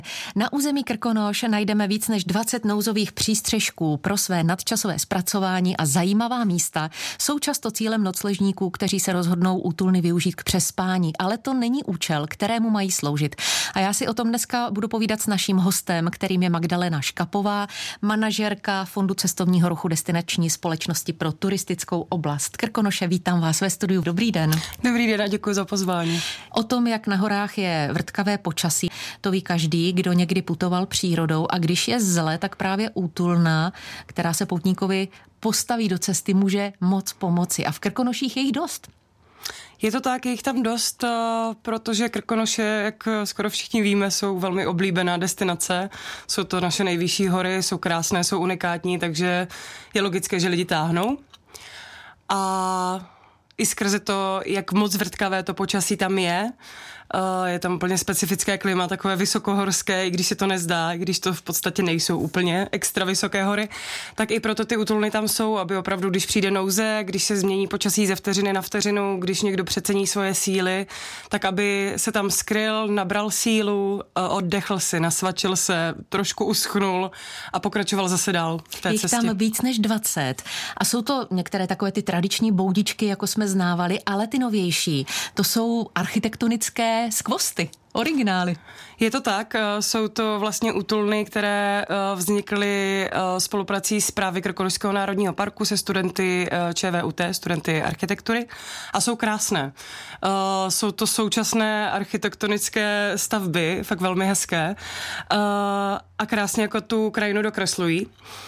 Na území Krkonoš najdeme víc než 20 nouzových přístřešků pro své nadčasové zpracování a zajímavá místa jsou často cílem nocležníků, kteří se rozhodnou útulny využít k přespání, ale to není účel, kterému mají sloužit. A já si o tom dneska budu povídat s naším hostem, kterým je Magdalena Škapová, manažérka Fondu cestovního ruchu Destinační společnosti pro turistickou oblast Krkonoše. Vítám vás ve studiu. Dobrý den. Dobrý den a děkuji za pozvání. O tom, jak na horách je vrtkavé počasí, to ví každý, kdo někdy putoval přírodou, a když je zle, tak právě útulna, která se poutníkovi postaví do cesty, může moc pomoci. A v Krkonoších je jich dost. Je to tak, je jich tam dost, protože Krkonoše, jak skoro všichni víme, jsou velmi oblíbená destinace. Jsou to naše nejvyšší hory, jsou krásné, jsou unikátní, takže je logické, že lidi táhnou. A i skrze to, jak moc vrtkavé to počasí tam je tam úplně specifické klima, takové vysokohorské, i když se to nezdá, i když to v podstatě nejsou úplně extra vysoké hory, tak i proto ty útulny tam jsou, aby opravdu, když přijde nouze, když se změní počasí ze vteřiny na vteřinu, když někdo přecení svoje síly, tak aby se tam skryl, nabral sílu, oddechl si, nasvačil se, trošku uschnul a pokračoval zase dál v té cestě. Je tam víc než 20 a jsou to některé takové ty tradiční boudičky, jako jsme znávali, ale ty novější, to jsou architektonické skvosty, originály. Je to tak, jsou to vlastně útulny, které vznikly spoluprací Správy Krkonošského národního parku se studenty ČVUT, studenty architektury, a jsou krásné. Jsou to současné architektonické stavby, fakt velmi hezké, a krásně jako tu krajinu dokreslují.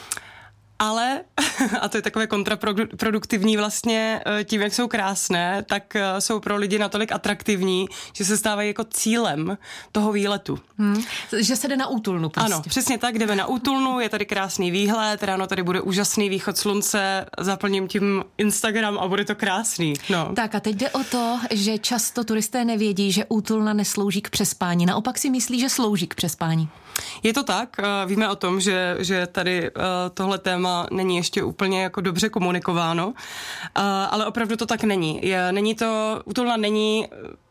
Ale, a to je takové kontraproduktivní vlastně, tím, jak jsou krásné, tak jsou pro lidi natolik atraktivní, že se stávají jako cílem toho výletu. Že se jde na útulnu prostě. Ano, přesně tak, jdeme na útulnu, je tady krásný výhled, ráno tady bude úžasný východ slunce, zaplním tím Instagram a bude to krásný. No. Tak a teď jde o to, že často turisté nevědí, že útulna neslouží k přespání, naopak si myslí, že slouží k přespání. Je to tak, víme o tom, že tady tohle téma není ještě úplně jako dobře komunikováno, ale opravdu to tak není. Útulna není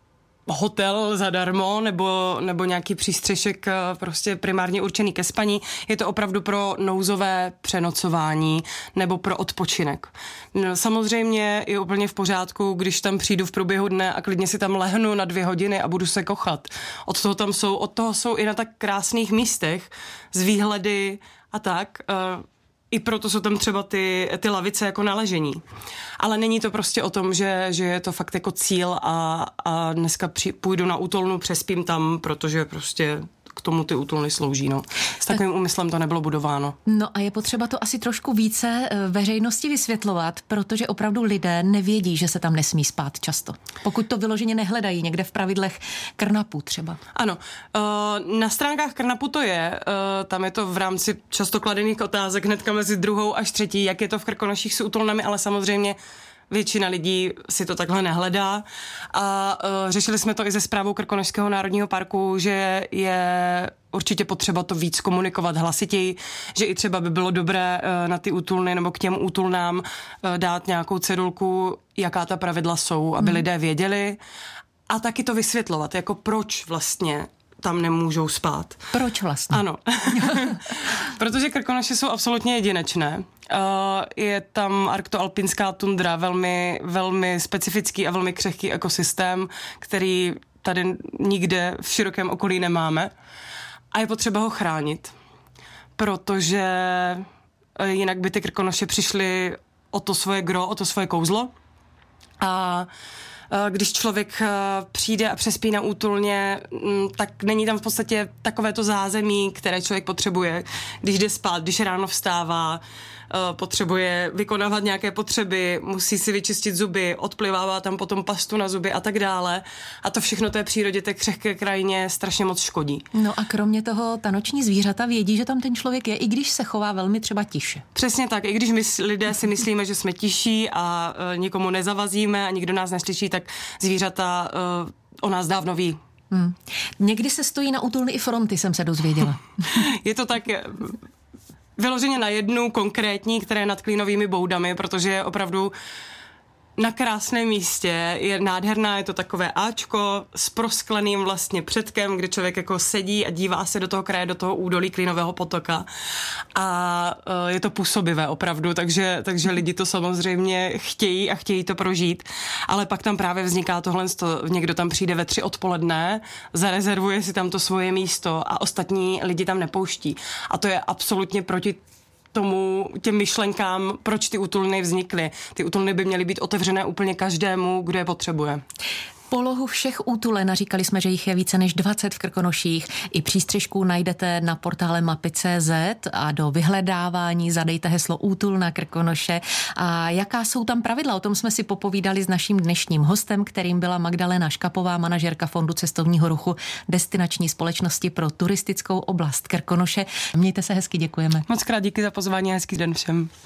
hotel zadarmo nebo nějaký přístřešek prostě primárně určený ke spaní. Je to opravdu pro nouzové přenocování nebo pro odpočinek. No, samozřejmě je úplně v pořádku, když tam přijdu v průběhu dne a klidně si tam lehnu na 2 hodiny a budu se kochat. Od toho jsou i na tak krásných místech z výhledy a tak. I proto jsou tam třeba ty lavice jako na ležení. Ale není to prostě o tom, že je to fakt jako cíl a dneska půjdu na útulnu, přespím tam, protože prostě k tomu ty útulny slouží. No. S takovým úmyslem to nebylo budováno. No a je potřeba to asi trošku více veřejnosti vysvětlovat, protože opravdu lidé nevědí, že se tam nesmí spát často. Pokud to vyloženě nehledají někde v pravidlech KRNAPu třeba. Ano, na stránkách KRNAPu to je, tam je to v rámci často kladených otázek hnedka mezi 2. až 3., jak je to v Krkonoších s útulnami, ale samozřejmě většina lidí si to takhle nehledá a řešili jsme to i se Správou Krkonošského národního parku, že je určitě potřeba to víc komunikovat hlasitěji, že i třeba by bylo dobré na ty útulny nebo k těm útulnám dát nějakou cedulku, jaká ta pravidla jsou, aby lidé věděli, a taky to vysvětlovat, jako proč vlastně tam nemůžou spát. Proč vlastně? Ano. Protože Krkonoše jsou absolutně jedinečné. Je tam arktoalpinská tundra, velmi, velmi specifický a velmi křehký ekosystém, který tady nikde v širokém okolí nemáme. A je potřeba ho chránit, protože jinak by ty Krkonoše přišly o to svoje gro, o to svoje kouzlo. A když člověk přijde a přespí na útulně, tak není tam v podstatě takovéto zázemí, které člověk potřebuje, když jde spát, když ráno vstává, potřebuje vykonávat nějaké potřeby, musí si vyčistit zuby, odplivává tam potom pastu na zuby a tak dále. A to všechno té přírodě, té křehké krajině strašně moc škodí. No a kromě toho ta noční zvířata vědí, že tam ten člověk je, i když se chová velmi třeba tiše. Přesně tak, i když my lidé si myslíme, že jsme tiší a nikomu nezavazíme a nikdo nás neslyší, tak zvířata o nás dávno ví. Někdy se stojí na útulny i fronty, jsem se dozvěděla. Je to tak vyloženě na jednu konkrétní, která je nad Klínovými boudami, protože je opravdu na krásném místě, je nádherná, je to takové áčko s proskleným vlastně předkem, kde člověk jako sedí a dívá se do toho kraje, do toho údolí Klínového potoka a je to působivé opravdu, takže lidi to samozřejmě chtějí to prožít, ale pak tam právě vzniká tohle, někdo tam přijde ve 3 odpoledne, zarezervuje si tam to svoje místo a ostatní lidi tam nepouští a to je absolutně proti těm myšlenkám, proč ty útulny vznikly. Ty útulny by měly být otevřené úplně každému, kdo je potřebuje. Polohu všech útulen, říkali jsme, že jich je více než 20 v Krkonoších. I přístřežků najdete na portále mapy.cz a do vyhledávání zadejte heslo Útulna Krkonoše. A jaká jsou tam pravidla? O tom jsme si popovídali s naším dnešním hostem, kterým byla Magdalena Škapová, manažerka Fondu cestovního ruchu Destinační společnosti pro turistickou oblast Krkonoše. Mějte se hezky, děkujeme. Moc krát díky za pozvání a hezký den všem.